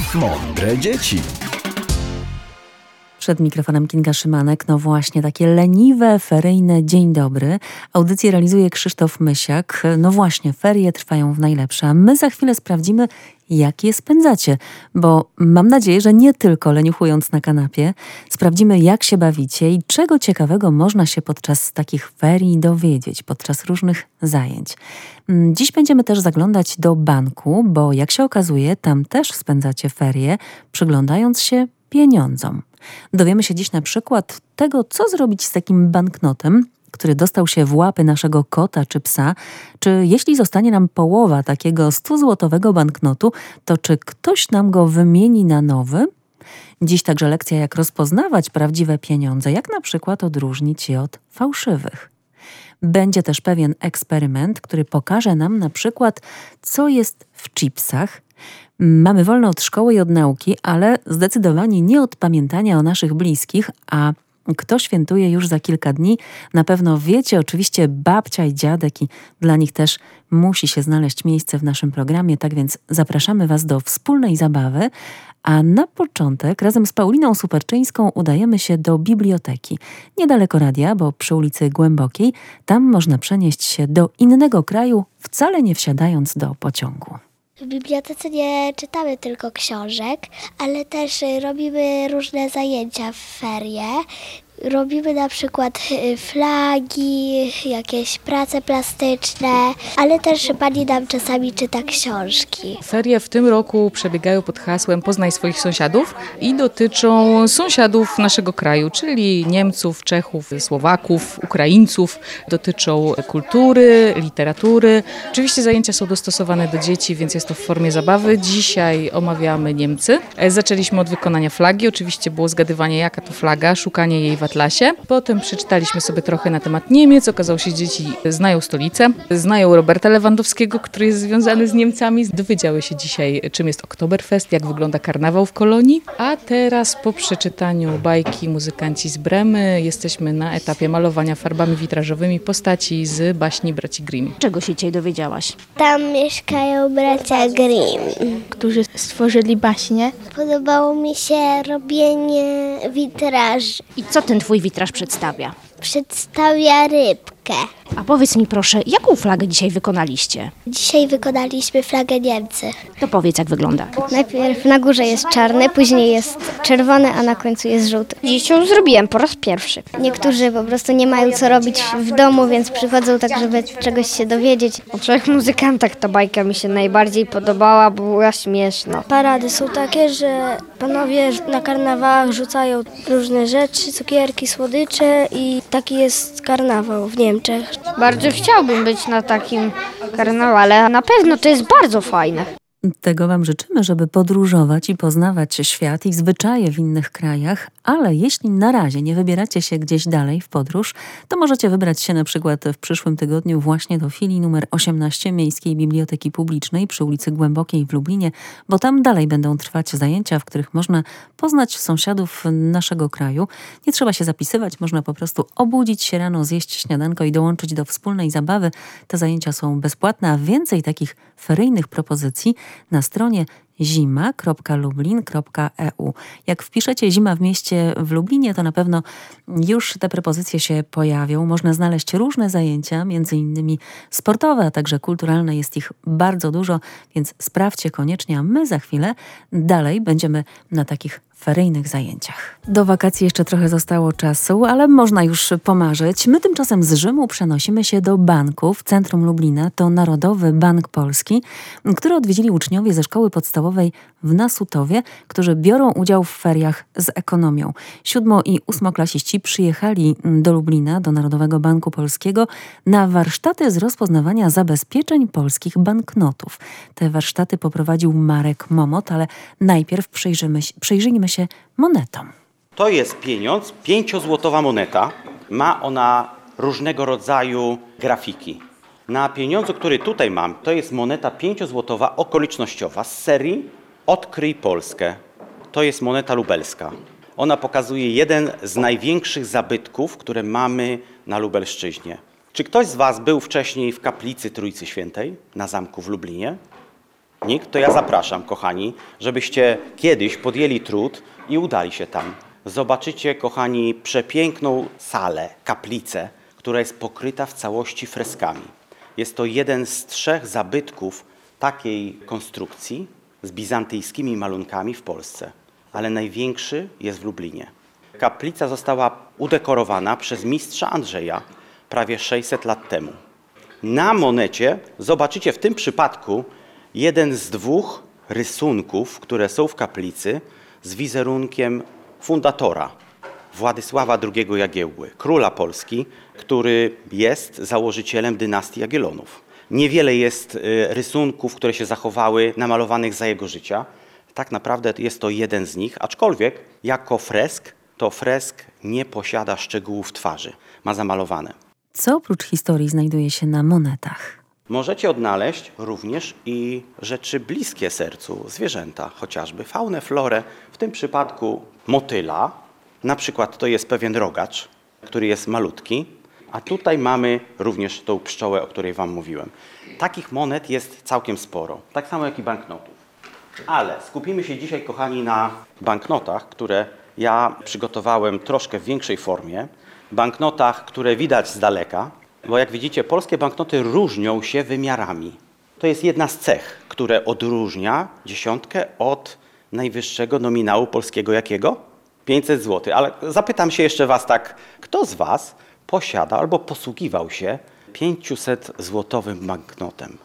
Mądre dzieci. Przed mikrofonem Kinga Szymanek. No właśnie, takie leniwe, feryjne dzień dobry. Audycję realizuje Krzysztof Mysiak. No właśnie, ferie trwają w najlepsze. A my za chwilę sprawdzimy, jak je spędzacie. Bo mam nadzieję, że nie tylko leniuchując na kanapie. Sprawdzimy, jak się bawicie i czego ciekawego można się podczas takich ferii dowiedzieć, podczas różnych zajęć. Dziś będziemy też zaglądać do banku, bo jak się okazuje, tam też spędzacie ferie, przyglądając się pieniądzom. Dowiemy się dziś na przykład tego, co zrobić z takim banknotem, który dostał się w łapy naszego kota czy psa, czy jeśli zostanie nam połowa takiego 100-złotowego banknotu, to czy ktoś nam go wymieni na nowy? Dziś także lekcja, jak rozpoznawać prawdziwe pieniądze, jak na przykład odróżnić je od fałszywych. Będzie też pewien eksperyment, który pokaże nam na przykład, co jest w chipsach. Mamy wolno od szkoły i od nauki, ale zdecydowanie nie od pamiętania o naszych bliskich, a kto świętuje już za kilka dni, na pewno wiecie, oczywiście babcia i dziadek i dla nich też musi się znaleźć miejsce w naszym programie, tak więc zapraszamy Was do wspólnej zabawy, a na początek razem z Pauliną Superczyńską udajemy się do biblioteki. Niedaleko radia, bo przy ulicy Głębokiej, tam można przenieść się do innego kraju, wcale nie wsiadając do pociągu. W bibliotece nie czytamy tylko książek, ale też robimy różne zajęcia w ferie. Robimy na przykład flagi, jakieś prace plastyczne, ale też pani nam czasami czyta książki. Ferie w tym roku przebiegają pod hasłem Poznaj swoich sąsiadów i dotyczą sąsiadów naszego kraju, czyli Niemców, Czechów, Słowaków, Ukraińców. Dotyczą kultury, literatury. Oczywiście zajęcia są dostosowane do dzieci, więc jest to w formie zabawy. Dzisiaj omawiamy Niemcy. Zaczęliśmy od wykonania flagi. Oczywiście było zgadywanie, jaka to flaga, szukanie jej w atlasie. Potem przeczytaliśmy sobie trochę na temat Niemiec. Okazało się, że dzieci znają stolicę, znają Roberta Lewandowskiego, który jest związany z Niemcami. Dowiedziały się dzisiaj, czym jest Oktoberfest, jak wygląda karnawał w Kolonii. A teraz po przeczytaniu bajki Muzykanci z Bremy jesteśmy na etapie malowania farbami witrażowymi postaci z baśni braci Grimm. Czego się dzisiaj dowiedziałaś? Tam mieszkają bracia Grimm, którzy stworzyli baśnie. Podobało mi się robienie witraży. I co ten twój witraż przedstawia? Przedstawia rybkę. A powiedz mi proszę, jaką flagę dzisiaj wykonaliście? Dzisiaj wykonaliśmy flagę Niemcy. To powiedz, jak wygląda. Najpierw na górze jest czarne, później jest czerwone, a na końcu jest żółty. Dziś ją zrobiłem po raz pierwszy. Niektórzy po prostu nie mają co robić w domu, więc przychodzą tak, żeby czegoś się dowiedzieć. O 3 muzykantach ta bajka mi się najbardziej podobała, bo była śmieszna. Parady są takie, że panowie na karnawałach rzucają różne rzeczy, cukierki, słodycze i taki jest karnawał w Niemczech. Bardzo chciałbym być na takim karnawale, a na pewno to jest bardzo fajne. Tego Wam życzymy, żeby podróżować i poznawać świat i zwyczaje w innych krajach, ale jeśli na razie nie wybieracie się gdzieś dalej w podróż, to możecie wybrać się na przykład w przyszłym tygodniu właśnie do filii numer 18 Miejskiej Biblioteki Publicznej przy ulicy Głębokiej w Lublinie, bo tam dalej będą trwać zajęcia, w których można poznać sąsiadów naszego kraju. Nie trzeba się zapisywać, można po prostu obudzić się rano, zjeść śniadanko i dołączyć do wspólnej zabawy. Te zajęcia są bezpłatne, a więcej takich feryjnych propozycji na stronie zima.lublin.eu. Jak wpiszecie Zima w mieście w Lublinie, to na pewno już te propozycje się pojawią. Można znaleźć różne zajęcia, między innymi sportowe, a także kulturalne. Jest ich bardzo dużo, więc sprawdźcie koniecznie, a my za chwilę dalej będziemy na takich feryjnych zajęciach. Do wakacji jeszcze trochę zostało czasu, ale można już pomarzyć. My tymczasem z Rzymu przenosimy się do banku w centrum Lublina. To Narodowy Bank Polski, który odwiedzili uczniowie ze szkoły podstawowej w Nasutowie, którzy biorą udział w feriach z ekonomią. 7- i 8-klasiści przyjechali do Lublina, do Narodowego Banku Polskiego na warsztaty z rozpoznawania zabezpieczeń polskich banknotów. Te warsztaty poprowadził Marek Momot, ale najpierw przyjrzyjmy się monetom. To jest pieniądz, 5-złotowa moneta. Ma ona różnego rodzaju grafiki. Na pieniądzu, który tutaj mam, to jest moneta 5-złotowa okolicznościowa z serii Odkryj Polskę. To jest moneta lubelska. Ona pokazuje jeden z największych zabytków, które mamy na Lubelszczyźnie. Czy ktoś z Was był wcześniej w kaplicy Trójcy Świętej na zamku w Lublinie? Ochotnik, to ja zapraszam, kochani, żebyście kiedyś podjęli trud i udali się tam. Zobaczycie, kochani, przepiękną salę, kaplicę, która jest pokryta w całości freskami. Jest to jeden z 3 zabytków takiej konstrukcji z bizantyjskimi malunkami w Polsce, ale największy jest w Lublinie. Kaplica została udekorowana przez mistrza Andrzeja prawie 600 lat temu. Na monecie zobaczycie w tym przypadku jeden z 2 rysunków, które są w kaplicy z wizerunkiem fundatora Władysława II Jagiełły, króla Polski, który jest założycielem dynastii Jagiellonów. Niewiele jest rysunków, które się zachowały, namalowanych za jego życia. Tak naprawdę jest to jeden z nich, aczkolwiek jako fresk, to fresk nie posiada szczegółów twarzy, ma zamalowane. Co oprócz historii znajduje się na monetach? Możecie odnaleźć również i rzeczy bliskie sercu, zwierzęta, chociażby faunę, florę, w tym przypadku motyla. Na przykład to jest pewien rogacz, który jest malutki, a tutaj mamy również tą pszczołę, o której wam mówiłem. Takich monet jest całkiem sporo, tak samo jak i banknotów. Ale skupimy się dzisiaj, kochani, na banknotach, które ja przygotowałem troszkę w większej formie. Banknotach, które widać z daleka, bo jak widzicie, polskie banknoty różnią się wymiarami. To jest jedna z cech, które odróżnia dziesiątkę od najwyższego nominału polskiego jakiego? 500 zł. Ale zapytam się jeszcze was tak, kto z was posiada albo posługiwał się 500-złotowym banknotem?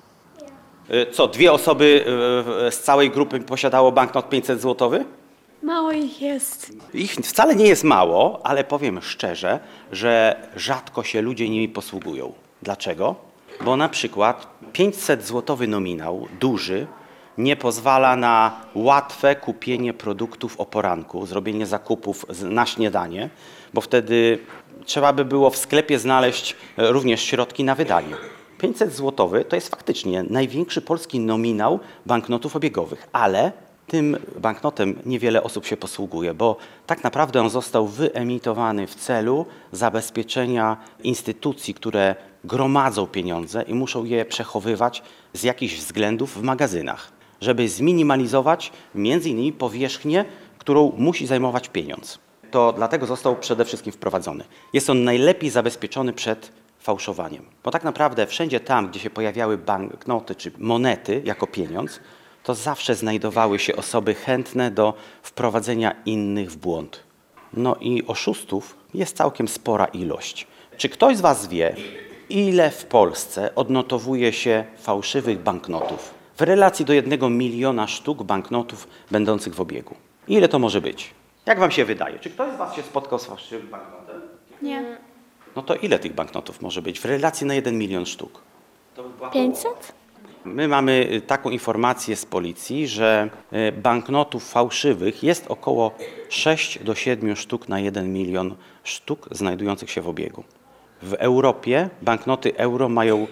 Co, 2 osoby z całej grupy posiadało banknot 500-złotowy? Mało ich jest. Ich wcale nie jest mało, ale powiem szczerze, że rzadko się ludzie nimi posługują. Dlaczego? Bo na przykład 500-złotowy nominał, duży, nie pozwala na łatwe kupienie produktów o poranku, zrobienie zakupów na śniadanie, bo wtedy trzeba by było w sklepie znaleźć również środki na wydanie. 500-złotowy to jest faktycznie największy polski nominał banknotów obiegowych, ale tym banknotem niewiele osób się posługuje, bo tak naprawdę on został wyemitowany w celu zabezpieczenia instytucji, które gromadzą pieniądze i muszą je przechowywać z jakichś względów w magazynach, żeby zminimalizować m.in. powierzchnię, którą musi zajmować pieniądz. To dlatego został przede wszystkim wprowadzony. Jest on najlepiej zabezpieczony przed fałszowaniem, bo tak naprawdę wszędzie tam, gdzie się pojawiały banknoty czy monety jako pieniądz, to zawsze znajdowały się osoby chętne do wprowadzenia innych w błąd. No i oszustów jest całkiem spora ilość. Czy ktoś z was wie, ile w Polsce odnotowuje się fałszywych banknotów w relacji do 1 miliona sztuk banknotów będących w obiegu? Ile to może być? Jak wam się wydaje? Czy ktoś z was się spotkał z fałszywym banknotem? Nie. No to ile tych banknotów może być w relacji na 1 milion sztuk? 500? My mamy taką informację z policji, że banknotów fałszywych jest około 6 do 7 sztuk na 1 milion sztuk znajdujących się w obiegu. W Europie banknoty euro mają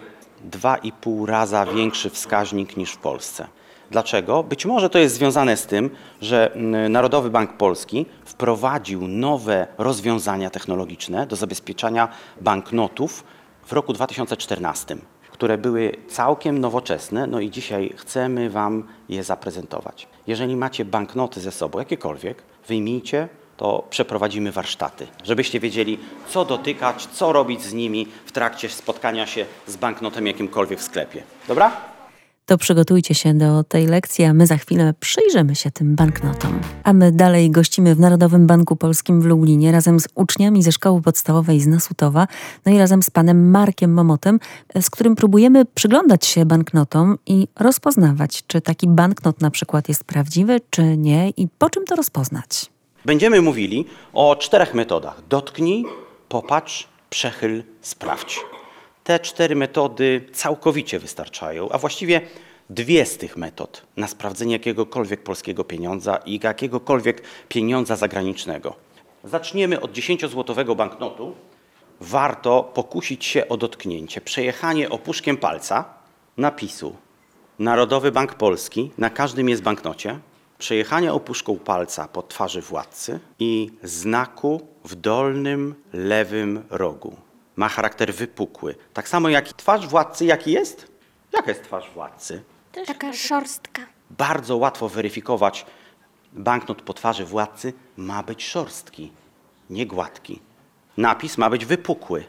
2,5 raza większy wskaźnik niż w Polsce. Dlaczego? Być może to jest związane z tym, że Narodowy Bank Polski wprowadził nowe rozwiązania technologiczne do zabezpieczania banknotów w roku 2014. Które były całkiem nowoczesne, no i dzisiaj chcemy wam je zaprezentować. Jeżeli macie banknoty ze sobą, jakiekolwiek, wyjmijcie, to przeprowadzimy warsztaty, żebyście wiedzieli, co dotykać, co robić z nimi w trakcie spotkania się z banknotem jakimkolwiek w sklepie. Dobra? To przygotujcie się do tej lekcji, a my za chwilę przyjrzymy się tym banknotom. A my dalej gościmy w Narodowym Banku Polskim w Lublinie razem z uczniami ze szkoły podstawowej z Nasutowa, no i razem z panem Markiem Momotem, z którym próbujemy przyglądać się banknotom i rozpoznawać, czy taki banknot na przykład jest prawdziwy, czy nie i po czym to rozpoznać. Będziemy mówili o 4 metodach. Dotknij, popatrz, przechyl, sprawdź. Te 4 metody całkowicie wystarczają, a właściwie 2 z tych metod na sprawdzenie jakiegokolwiek polskiego pieniądza i jakiegokolwiek pieniądza zagranicznego. Zaczniemy od 10-złotowego banknotu. Warto pokusić się o dotknięcie, przejechanie opuszkiem palca napisu Narodowy Bank Polski, na każdym jest banknocie, przejechanie opuszką palca po twarzy władcy i znaku w dolnym lewym rogu. Ma charakter wypukły. Tak samo jak twarz władcy, jaki jest? Jaka jest twarz władcy? Taka szorstka. Bardzo łatwo weryfikować banknot po twarzy władcy. Ma być szorstki, nie gładki. Napis ma być wypukły,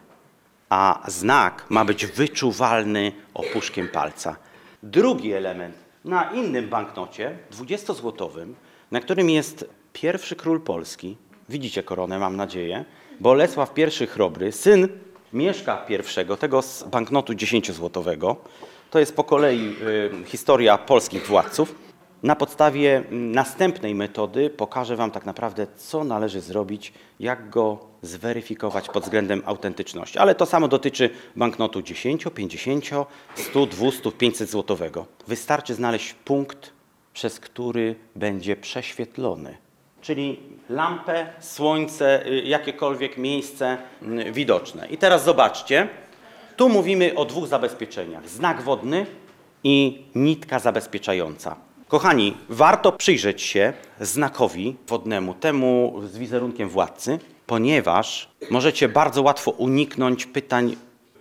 a znak ma być wyczuwalny opuszkiem palca. Drugi element. Na innym banknocie, 20-złotowym, na którym jest pierwszy król Polski, widzicie koronę, mam nadzieję, Bolesław I Chrobry, syn Mieszka I, tego z banknotu 10-złotowego. To jest po kolei historia polskich władców. Na podstawie następnej metody pokażę wam tak naprawdę, co należy zrobić, jak go zweryfikować pod względem autentyczności. Ale to samo dotyczy banknotu 10, 50, 100, 200, 500 złotowego. Wystarczy znaleźć punkt, przez który będzie prześwietlony. Czyli lampę, słońce, jakiekolwiek miejsce widoczne. I teraz zobaczcie, tu mówimy o dwóch zabezpieczeniach. Znak wodny i nitka zabezpieczająca. Kochani, warto przyjrzeć się znakowi wodnemu, temu z wizerunkiem władcy, ponieważ możecie bardzo łatwo uniknąć pytań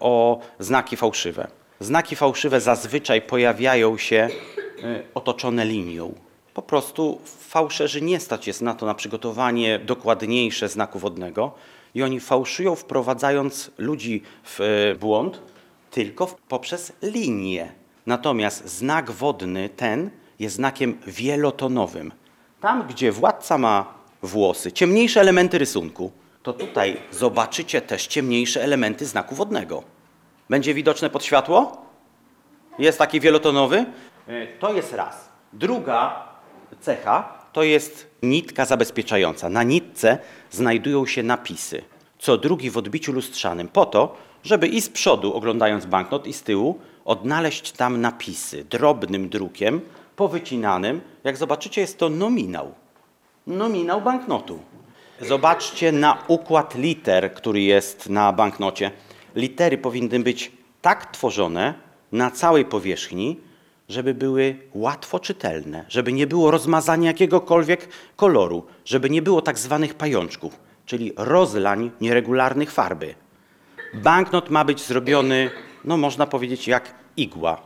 o znaki fałszywe. Znaki fałszywe zazwyczaj pojawiają się otoczone linią. Po prostu fałszerzy nie stać jest na to, na przygotowanie dokładniejsze znaku wodnego i oni fałszują, wprowadzając ludzi w błąd tylko poprzez linię. Natomiast znak wodny ten jest znakiem wielotonowym. Tam, gdzie władca ma włosy, ciemniejsze elementy rysunku, to tutaj zobaczycie też ciemniejsze elementy znaku wodnego. Będzie widoczne pod światło? Jest taki wielotonowy? To jest raz. Druga cecha to jest nitka zabezpieczająca. Na nitce znajdują się napisy, co drugi w odbiciu lustrzanym, po to, żeby i z przodu, oglądając banknot, i z tyłu, odnaleźć tam napisy drobnym drukiem, powycinanym. Jak zobaczycie, jest to nominał. Nominał banknotu. Zobaczcie na układ liter, który jest na banknocie. Litery powinny być tak tworzone na całej powierzchni, żeby były łatwo czytelne, żeby nie było rozmazania jakiegokolwiek koloru, żeby nie było tak zwanych pajączków, czyli rozlań nieregularnych farby. Banknot ma być zrobiony, no można powiedzieć, jak igła.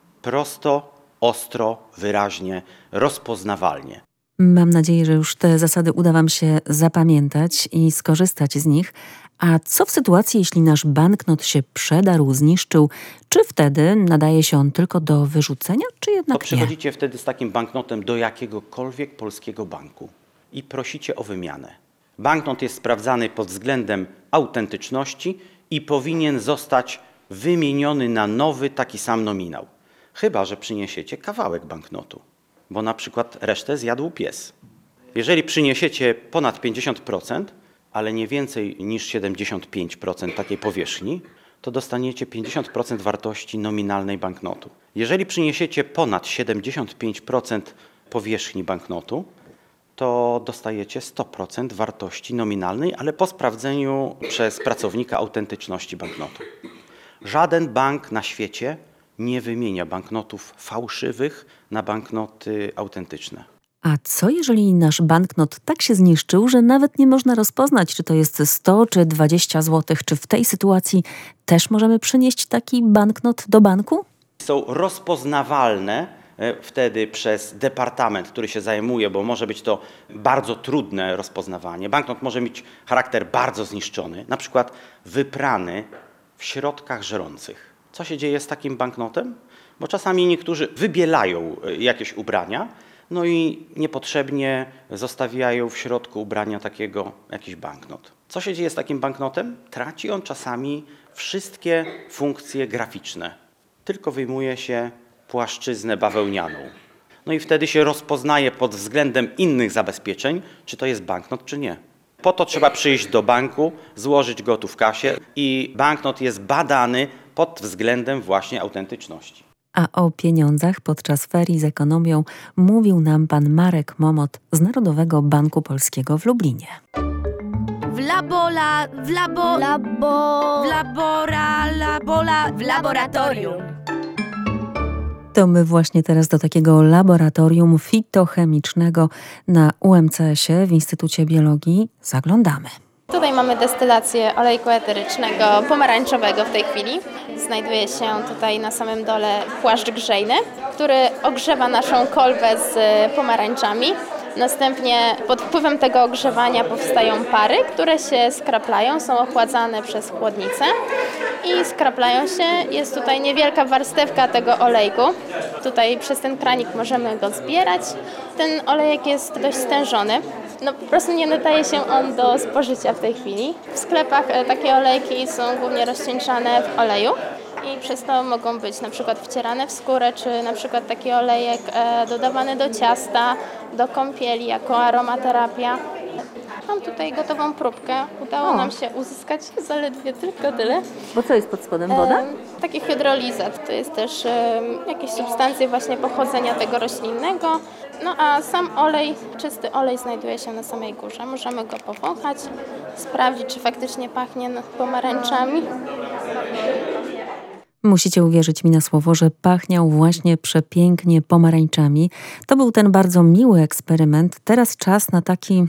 Prosto, ostro, wyraźnie, rozpoznawalnie. Mam nadzieję, że już te zasady uda wam się zapamiętać i skorzystać z nich. A co w sytuacji, jeśli nasz banknot się przedarł, zniszczył? Czy wtedy nadaje się on tylko do wyrzucenia, czy jednak to przychodzicie wtedy z takim banknotem do jakiegokolwiek polskiego banku i prosicie o wymianę. Banknot jest sprawdzany pod względem autentyczności i powinien zostać wymieniony na nowy, taki sam nominał. Chyba że przyniesiecie kawałek banknotu, bo na przykład resztę zjadł pies. Jeżeli przyniesiecie ponad 50%, ale nie więcej niż 75% takiej powierzchni, to dostaniecie 50% wartości nominalnej banknotu. Jeżeli przyniesiecie ponad 75% powierzchni banknotu, to dostajecie 100% wartości nominalnej, ale po sprawdzeniu przez pracownika autentyczności banknotu. Żaden bank na świecie nie wymienia banknotów fałszywych na banknoty autentyczne. A co jeżeli nasz banknot tak się zniszczył, że nawet nie można rozpoznać, czy to jest 100 czy 20 zł? Czy w tej sytuacji też możemy przynieść taki banknot do banku? Są rozpoznawalne wtedy przez departament, który się zajmuje, bo może być to bardzo trudne rozpoznawanie. Banknot może mieć charakter bardzo zniszczony, na przykład wyprany w środkach żerących. Co się dzieje z takim banknotem? Bo czasami niektórzy wybielają jakieś ubrania, no i niepotrzebnie zostawiają w środku ubrania takiego jakiś banknot. Co się dzieje z takim banknotem? Traci on czasami wszystkie funkcje graficzne. Tylko wyjmuje się płaszczyznę bawełnianą. No i wtedy się rozpoznaje pod względem innych zabezpieczeń, czy to jest banknot, czy nie. Po to trzeba przyjść do banku, złożyć go tu w kasie i banknot jest badany pod względem właśnie autentyczności. A o pieniądzach podczas ferii z ekonomią mówił nam pan Marek Momot z Narodowego Banku Polskiego w Lublinie. W laboratorium. To my właśnie teraz do takiego laboratorium fitochemicznego na UMCS-ie w Instytucie Biologii zaglądamy. To Tutaj mamy destylację olejku eterycznego pomarańczowego w tej chwili. Znajduje się tutaj na samym dole płaszcz grzejny, który ogrzewa naszą kolbę z pomarańczami. Następnie pod wpływem tego ogrzewania powstają pary, które się skraplają, są ochładzane przez chłodnicę i skraplają się. Jest tutaj niewielka warstewka tego olejku. Tutaj przez ten kranik możemy go zbierać. Ten olejek jest dość stężony. Po prostu nie nadaje się on do spożycia w tej chwili. W sklepach takie olejki są głównie rozcieńczane w oleju i przez to mogą być na przykład wcierane w skórę, czy na przykład taki olejek dodawany do ciasta, do kąpieli jako aromaterapia. Mam tutaj gotową próbkę. Udało nam się uzyskać zaledwie tylko tyle. Bo co jest pod spodem? Woda? Taki hydrolizat. To jest też jakieś substancje właśnie pochodzenia tego roślinnego. No a sam olej, czysty olej znajduje się na samej górze. Możemy go powąchać, sprawdzić, czy faktycznie pachnie pomarańczami. Musicie uwierzyć mi na słowo, że pachniał właśnie przepięknie pomarańczami. To był ten bardzo miły eksperyment. Teraz czas na taki...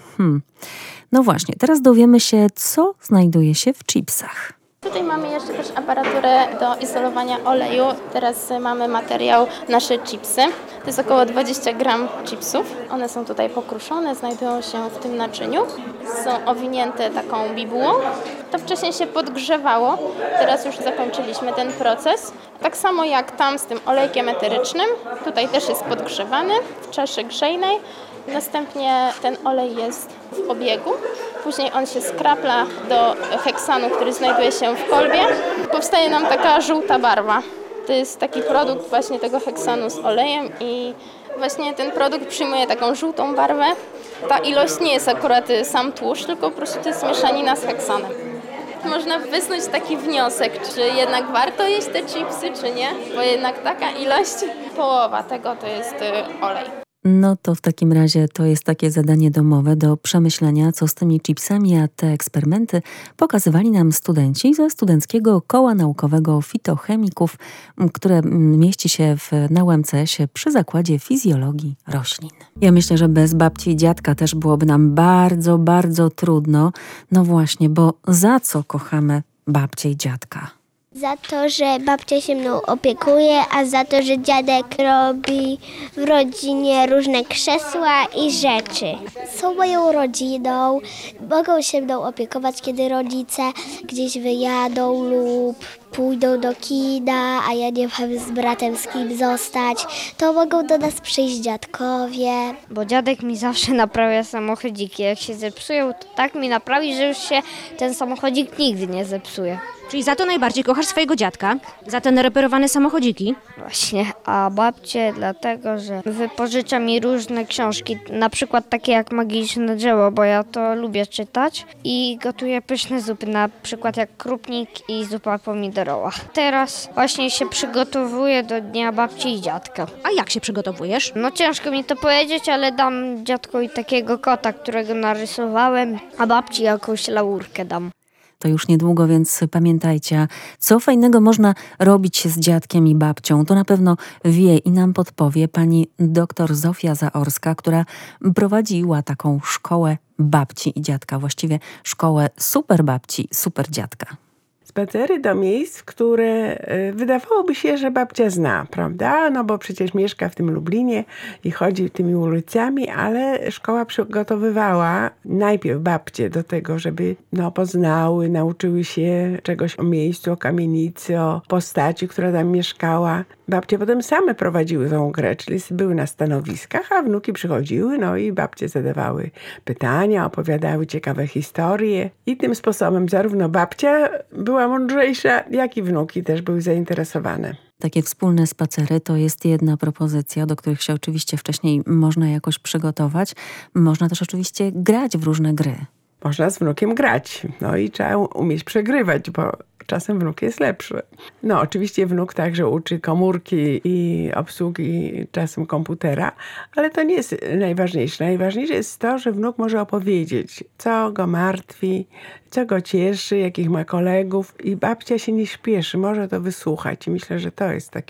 No właśnie, teraz dowiemy się, co znajduje się w chipsach. Tutaj mamy jeszcze też aparaturę do izolowania oleju. Teraz mamy materiał nasze chipsy. To jest około 20 gram chipsów. One są tutaj pokruszone, znajdują się w tym naczyniu. Są owinięte taką bibułą. To wcześniej się podgrzewało. Teraz już zakończyliśmy ten proces. Tak samo jak tam z tym olejkiem eterycznym. Tutaj też jest podgrzewany w czaszy grzejnej. Następnie ten olej jest w obiegu. Później on się skrapla do heksanu, który znajduje się w kolbie. Powstaje nam taka żółta barwa. To jest taki produkt właśnie tego heksanu z olejem i właśnie ten produkt przyjmuje taką żółtą barwę. Ta ilość nie jest akurat sam tłuszcz, tylko po prostu to jest mieszanina z heksanem. Można wysnuć taki wniosek, czy jednak warto jeść te chipsy, czy nie, bo jednak taka ilość, połowa tego to jest olej. No to w takim razie to jest takie zadanie domowe do przemyślenia, co z tymi chipsami, a te eksperymenty pokazywali nam studenci ze Studenckiego Koła Naukowego Fitochemików, które mieści się na UMCS-ie przy Zakładzie Fizjologii Roślin. Ja myślę, że bez babci i dziadka też byłoby nam bardzo, bardzo trudno. No właśnie, bo za co kochamy babcię i dziadka? Za to, że babcia się mną opiekuje, a za to, że dziadek robi w rodzinie różne krzesła i rzeczy. Są moją rodziną, mogą się mną opiekować, kiedy rodzice gdzieś wyjadą lub pójdą do kina, a ja nie mam z bratem z kim zostać, to mogą do nas przyjść dziadkowie. Bo dziadek mi zawsze naprawia samochodziki. Jak się zepsują, to tak mi naprawi, że już się ten samochodzik nigdy nie zepsuje. Czyli za to najbardziej kochasz swojego dziadka? Za te nareperowane samochodziki? Właśnie, a babcie dlatego, że wypożycza mi różne książki, na przykład takie jak Magiczne drzewo, bo ja to lubię czytać i gotuję pyszne zupy, na przykład jak krupnik i zupa pomidorowa. Teraz właśnie się przygotowuję do Dnia Babci i Dziadka. A jak się przygotowujesz? No ciężko mi to powiedzieć, ale dam dziadkowi takiego kota, którego narysowałem, a babci jakąś laurkę dam. To już niedługo, więc pamiętajcie, co fajnego można robić z dziadkiem i babcią. To na pewno wie i nam podpowie pani dr Zofia Zaorska, która prowadziła taką szkołę babci i dziadka, właściwie szkołę super babci, super dziadka. Spacery do miejsc, które wydawałoby się, że babcia zna, prawda? No bo przecież mieszka w tym Lublinie i chodzi tymi ulicami, ale szkoła przygotowywała najpierw babcie do tego, żeby poznały, nauczyły się czegoś o miejscu, o kamienicy, o postaci, która tam mieszkała. Babcie potem same prowadziły tą grę, czyli były na stanowiskach, a wnuki przychodziły, i babcie zadawały pytania, opowiadały ciekawe historie. I tym sposobem zarówno babcia była mądrzejsza, jak i wnuki też były zainteresowane. Takie wspólne spacery to jest jedna propozycja, do których się oczywiście wcześniej można jakoś przygotować. Można też oczywiście grać w różne gry. Można z wnukiem grać, i trzeba umieć przegrywać, bo czasem wnuk jest lepszy. Oczywiście wnuk także uczy komórki i obsługi czasem komputera, ale to nie jest najważniejsze. Najważniejsze jest to, że wnuk może opowiedzieć, co go martwi, co go cieszy, jakich ma kolegów i babcia się nie śpieszy, może to wysłuchać i myślę, że to jest takie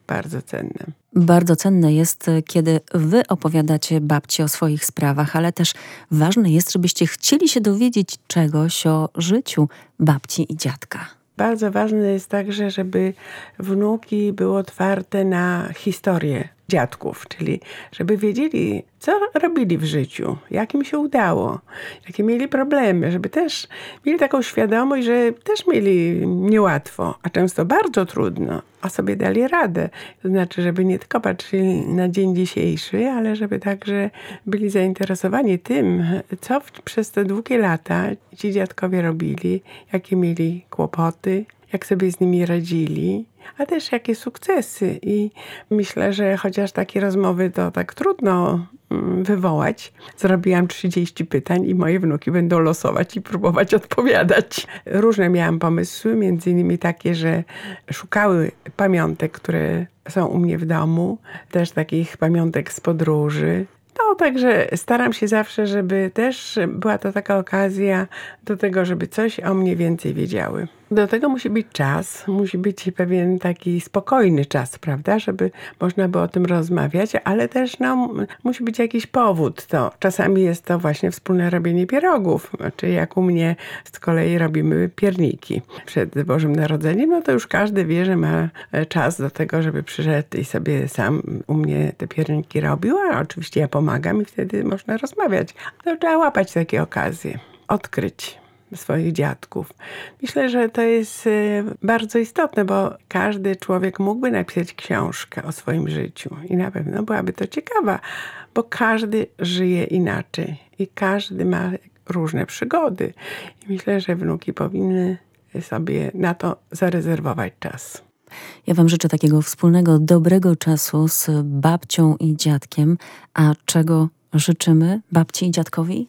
bardzo cenne. Bardzo cenne jest, kiedy wy opowiadacie babci o swoich sprawach, ale też ważne jest, żebyście chcieli się dowiedzieć czegoś o życiu babci i dziadka. Bardzo ważne jest także, żeby wnuki były otwarte na historię dziadków, czyli żeby wiedzieli, co robili w życiu, jak im się udało, jakie mieli problemy, żeby też mieli taką świadomość, że też mieli niełatwo, a często bardzo trudno, a sobie dali radę. To znaczy, żeby nie tylko patrzyli na dzień dzisiejszy, ale żeby także byli zainteresowani tym, co przez te długie lata ci dziadkowie robili, jakie mieli kłopoty, jak sobie z nimi radzili, a też jakie sukcesy. I myślę, że chociaż takie rozmowy to tak trudno wywołać, zrobiłam 30 pytań i moje wnuki będą losować i próbować odpowiadać. Różne miałam pomysły, między innymi takie, że szukały pamiątek, które są u mnie w domu, też takich pamiątek z podróży. No, także staram się zawsze, żeby też była to taka okazja do tego, żeby coś o mnie więcej wiedziały. Do tego musi być czas, musi być pewien taki spokojny czas, prawda, żeby można było o tym rozmawiać, ale też musi być jakiś powód. To czasami jest to właśnie wspólne robienie pierogów, czy jak u mnie z kolei robimy pierniki przed Bożym Narodzeniem, no to już każdy wie, że ma czas do tego, żeby przyszedł i sobie sam u mnie te pierniki robił, a oczywiście ja pomagam i wtedy można rozmawiać. To trzeba łapać takie okazje, odkryć swoich dziadków. Myślę, że to jest bardzo istotne, bo każdy człowiek mógłby napisać książkę o swoim życiu i na pewno byłaby to ciekawa, bo każdy żyje inaczej i każdy ma różne przygody. I myślę, że wnuki powinny sobie na to zarezerwować czas. Ja wam życzę takiego wspólnego, dobrego czasu z babcią i dziadkiem. A czego życzymy babci i dziadkowi?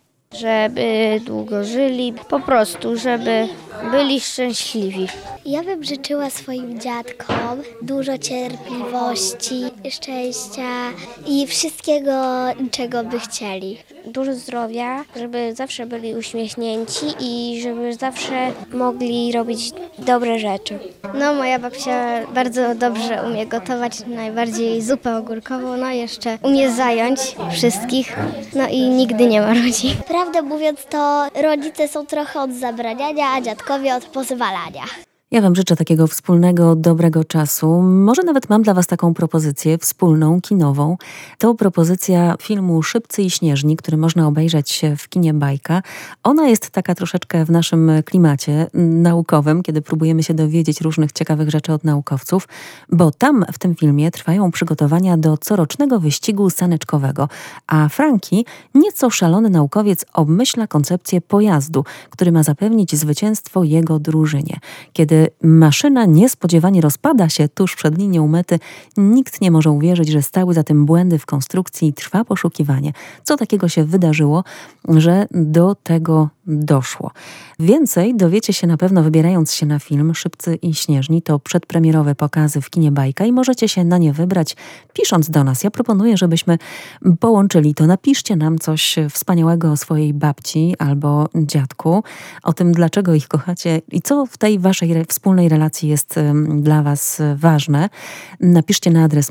Żeby długo żyli, po prostu, żeby byli szczęśliwi. Ja bym życzyła swoim dziadkom dużo cierpliwości, szczęścia i wszystkiego, czego by chcieli. Dużo zdrowia, żeby zawsze byli uśmiechnięci i żeby zawsze mogli robić dobre rzeczy. No, moja babcia bardzo dobrze umie gotować, najbardziej zupę ogórkową, no jeszcze umie zająć wszystkich, no i nigdy nie marudzi. Prawdę mówiąc, to rodzice są trochę od zabraniania, a dziadkowie od pozwalania. Ja wam życzę takiego wspólnego, dobrego czasu. Może nawet mam dla was taką propozycję wspólną, kinową. To propozycja filmu Szybcy i Śnieżni, który można obejrzeć w kinie Bajka. Ona jest taka troszeczkę w naszym klimacie naukowym, kiedy próbujemy się dowiedzieć różnych ciekawych rzeczy od naukowców, bo tam w tym filmie trwają przygotowania do corocznego wyścigu saneczkowego, a Franki, nieco szalony naukowiec, obmyśla koncepcję pojazdu, który ma zapewnić zwycięstwo jego drużynie. Kiedy maszyna niespodziewanie rozpada się tuż przed linią mety, nikt nie może uwierzyć, że stały za tym błędy w konstrukcji i trwa poszukiwanie. Co takiego się wydarzyło, że do tego doszło? Więcej dowiecie się na pewno wybierając się na film Szybcy i Śnieżni. To przedpremierowe pokazy w kinie Bajka i możecie się na nie wybrać pisząc do nas. Ja proponuję, żebyśmy połączyli to. Napiszcie nam coś wspaniałego o swojej babci albo dziadku, o tym, dlaczego ich kochacie i co w tej waszej wspólnej relacji jest dla was ważne. Napiszcie na adres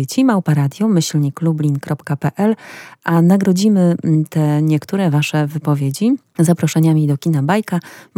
mądredzieci@radio-lublin.pl, a nagrodzimy te niektóre wasze wypowiedzi zaproszeniami do kina Bajka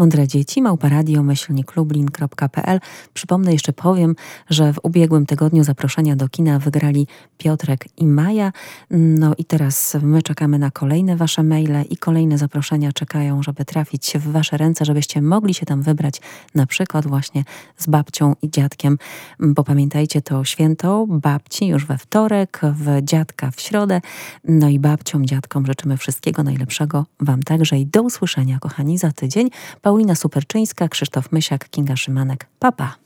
mądredzieci@radio-lublin.pl. Przypomnę, jeszcze powiem, że w ubiegłym tygodniu zaproszenia do kina wygrali Piotrek i Maja. No i teraz my czekamy na kolejne wasze maile i kolejne zaproszenia czekają, żeby trafić w wasze ręce, żebyście mogli się tam wybrać na przykład właśnie z babcią i dziadkiem, bo pamiętajcie, to święto babci już we wtorek, dziadka w środę. No i babciom, dziadkom życzymy wszystkiego najlepszego wam także i do usłyszenia, kochani, za tydzień. Paulina Superczyńska, Krzysztof Mysiak, Kinga Szymanek. Pa, pa.